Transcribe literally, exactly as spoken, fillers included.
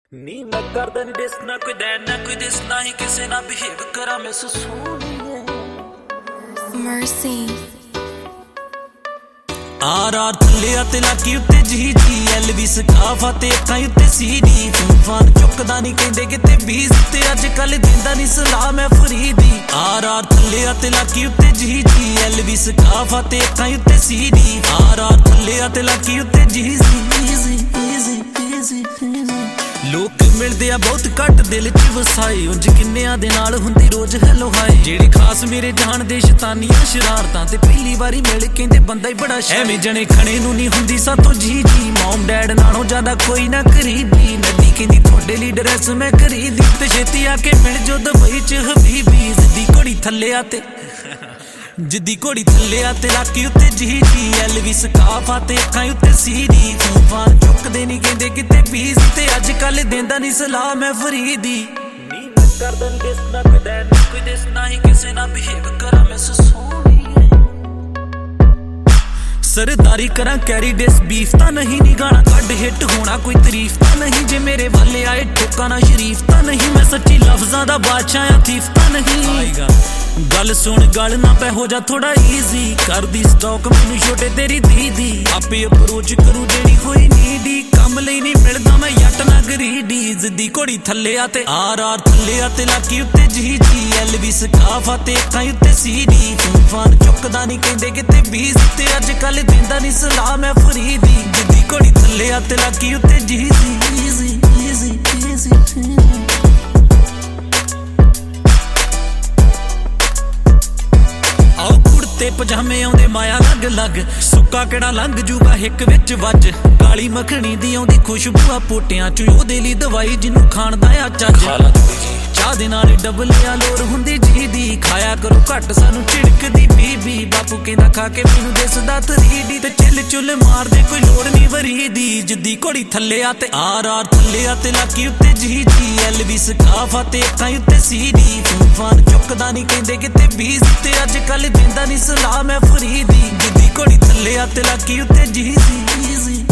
ਨੀ ਮੈਂ ਕਰਦਾ ਨੀ ਦਿਸ ਨਾ ਕੋਈ ਦੇਣ ਨਾ ਕੋਈ ਦਿਸ ਨਾ ਹੀ ਕਿਸੇ ਨਾਲ ਬਿਹੇਵ ਕਰਾਂ ਮੈਂ ਸੋਹਣੀਏ Mercy ਆਰ ਆਰ ਥੱਲੇ ਤੇ ਲਾਕੀ ਉੱਤੇ ਜੀ ਜੀ ਐਲਵੀ ਸਕਾਫਾ ਤੇ ਅੱਖਾਂ ਉੱਤੇ ਸੀਡੀ ਫੋਨ ਚੁੱਕਦਾ ਨਹੀਂ ਕਹਿੰਦੇ ਕਿਤੇ ਬੀਜ਼ ਤੇ ਅੱਜ ਕੱਲ ਦਿੰਦਾ ਨਹੀਂ ਸਲਾਹ ਮੈਂ ਫਰੀਦੀ ਆਰ ਆਰ ਥੱਲੇ ਤੇ ਲਾਕੀ ਉੱਤੇ ਜੀ ਜੀ ਐਲਵੀ ਸਕਾਫਾ ਤੇ ਅੱਖਾਂ ਉੱਤੇ ਸੀਡੀ ਆਰ ਆਰ ਥੱਲੇ ਤੇ ਲਾਕੀ ਉੱਤੇ ਜੀ ਜੀ ਈਜ਼ੀ ਈਜ਼ੀ ਈਜ਼ੀ ਲੋਕ ਮਿਲਦੇ ਆ ਬਹੁਤ ਘੱਟ ਦਿਲ ਚ ਵਸਾਏ ਉਂਝ ਕਿੰਨਿਆਂ ਦੇ ਨਾਲ ਹੁੰਦੀ ਰੋਜ਼ ਹੈਲੋ ਹਾਏ ਜਿਹੜੇ ਖਾਸ ਮੇਰੇ ਜਾਣ ਦੇ ਸ਼ੈਤਾਨੀਆਂ ਸ਼ਰਾਰਤਾਂ ਤੇ ਪਹਿਲੀ ਵਾਰੀ ਮਿਲ ਕਹਿੰਦੇ ਬੰਦਾ ਹੀ ਬੜਾ ਐਵੇਂ ਜਣੇ ਖਣੇ ਨੂੰ ਨਹੀਂ ਹੁੰਦੀ ਸਾਥੋਂ ਜੀ ਜੀ ਮਮ ਡੈਡ ਨਾਲੋਂ ਜ਼ਿਆਦਾ ਕੋਈ ਨਾ ਕਰੀਬੀ ਨਦੀ ਕਹਿੰਦੀ ਤੁਹਾਡੇ ਲਈ ਡਰੈਸ ਮੈਂ ਖਰੀਦੀ ਤੇ ਛੇਤੀ ਆ ਕੇ ਮਿਲ ਜੋ ਦੁਬਈ ਚ ਹਬੀਬੀ ਜਿੱਦੀ ਘੋੜੀ ਥੱਲੇ ਆ ਤੇ ਜਿੱਦੀ ਘੋੜੀ ਥੱਲੇ ਆ ਤੇ ਲਾਕੀ ਉੱਤੇ ਜੀ ਜੀ ਐਲਵੀ ਸਕਾਫਾ ਤੇ ਅੱਖਾਂ ਉੱਤੇ ਸੀਡੀ ਫੋਨ ਚੁੱਕਦੇ ਨਹੀਂ ਕਹਿੰਦੇ ਕਿਤੇ ਬੀਜ਼ ਤੇ ਅੱਜ ਕੱਲ ਦਿੰਦਾ ਨਹੀਂ ਸਲਾਹ ਮੈਂ ਫਰੀਦੀ ਨੀ ਮੈਂ ਕਰਦਾ ਨੀ ਦਿਸ ਨਾ ਕੋਈ ਦੇਣ ਨਾ ਕੋਈ ਦਿਸ ਨਾ ਹੀ ਕਿਸੇ ਨਾਲ ਬਿਹੇਵ ਕਰਾਂ ਮੈਂ ਸੋਹਣੀਏ ਸਰਦਾਰੀ ਕਰਾਂ ਕੈਰੀ ਡਿਸ ਬੀਫ ਤਾਂ ਨਹੀਂ ਨੀ ਗਾਣਾ ਕੱਢ ਹਿੱਟ ਹੋਣਾ ਕੋਈ ਤਾਰੀਫ ਤਾਂ ਨਹੀਂ ਜੇ ਮੇਰੇ ਵਾਲੇ ਆਏ ਠੋਕਾ ਨਾ ਸ਼ਰੀਫ ਤਾਂ ਨਹੀਂ ਮੈਂ ਸੱਚੀ ਲਫ਼ਜ਼ਾਂ ਦਾ ਬਾਦਸ਼ਾਹ ਆ ਥੀਫ ਤਾਂ ਨਹੀਂ ਆਏਗਾ ਗੱਲ ਸੁਣ ਗੱਲ ਨਾ ਪੈ ਹੋ ਜਾ ਥੋੜਾ ਈਜ਼ੀ ਕਰਦੀ ਸਟਾਕ ਮੈਨੂੰ ਛੋਟੇ ਤੇਰੀ ਦੀਦੀ ਆਪੇ ਅਪਰੋਚ ਕਰੂ ਜਿਹੜੀ ਹੋਈ ਨੀਡੀ ਕੰਮ ਲਈ ਨਹੀਂ ਮਿਲਦਾ ਮੈਂ ਯੱਟ ਨਾ ਗਰੀਡੀ ਜਿੱਦੀ ਘੋੜੀ ਥੱਲੇ ਆ ਤੇ ਆਰ ਆਰ ਥੱਲੇ ਆ ਤੇ ਲਾਕੀ ਉੱਤੇ ਜੀ ਜੀ ਐਲਵੀ ਸਕਾਫਾ ਤੇ ਅੱਖਾਂ ਉੱਤੇ ਸੀਡੀ ਫੋਨ ਚੁੱਕਦਾ ਨਹੀਂ ਕਹਿੰਦੇ ਕਿਤੇ ਬੀਜ਼ ਤੇ ਅੱਜ ਕੱਲ ਦਿੰਦਾ ਨਹੀਂ ਸਲਾਹ ਮੈਂ ਫਰੀਦੀ ਜਿੱਦੀ ਘੋੜੀ ਥੱਲੇ ਆ ਤੇ ਲਾਕੀ ਉੱਤੇ ਜੀ ਜੀ ਈਜ਼ੀ ਈਜ਼ੀ ਈਜ਼ੀ ਤੇ ਪਜਾਮੇ ਆਉਂਦੇ ਮਾਇਆ ਲੱਗ ਲੱਗ ਸੁੱਕਾ ਕਿਹੜਾ ਲੰਘ ਜੂਗਾ ਹਿੱਕ ਵਿੱਚ ਵੱਜ ਕਾਲੀ ਮੱਖਣੀ ਦੀ ਆਉਂਦੀ ਖੁਸ਼ਬੂ ਆ ਪੋਟਿਆਂ ਚ ਉਹਦੇ ਲਈ ਦਵਾਈ ਜਿਹਨੂੰ ਖਾਣ ਦਾ ਆ ਚੱਜ ਚਾਹ ਦੇ ਨਾਲ ਡਬਲ ਆ ਲੋਰ ਹੁੰਦੀ ਜੀ ਦੀ ਖਾਇਆ ਕਰੋ ਘੱਟ ਸਾਨੂੰ ਝਿੜਕਦੀ ਬੀਬੀ ਬਾਪੂ ਕਹਿੰਦਾ ਖਾ ਕੇ ਮੈਨੂੰ ਦਿਸਦਾ ਥਰੀ ਡੀ ਤੇ ਚਿੱਲ ਚੁੱਲ ਮਾਰਦੇ ਕੋਈ ਲੋੜ ਨਹੀਂ ਵਰੀ ਦੀ ਜਿੱਦੀ ਘੋੜੀ ਥੱਲੇ ਆ ਤੇ ਆਰ ਆਰ ਥੱਲੇ ਆ ਤੇ ਲਾਕੀ ਉੱਤੇ ਜੀ ਜੀ ਐਲਵੀ ਸਕਾਫਾ ਤੇ ਅੱਖਾਂ ਉੱਤੇ ਸੀਡੀ ਫੋਨ ਚੁੱਕਦਾ ਨਹੀਂ ਕਹਿੰਦੇ ਕਿਤੇ ਬੀਜ਼ ਤੇ ਅੱਜ ਕੱਲ ਦਿੰਦਾ ਨਹੀਂ ਸਲਾਹ ਮੈਂ ਫਰੀਦੀ ਜਿੱਦੀ ਘੋੜੀ ਥੱਲੇ ਆ ਤੇ ਲਾਕੀ ਉੱਤੇ ਜੀ ਜੀ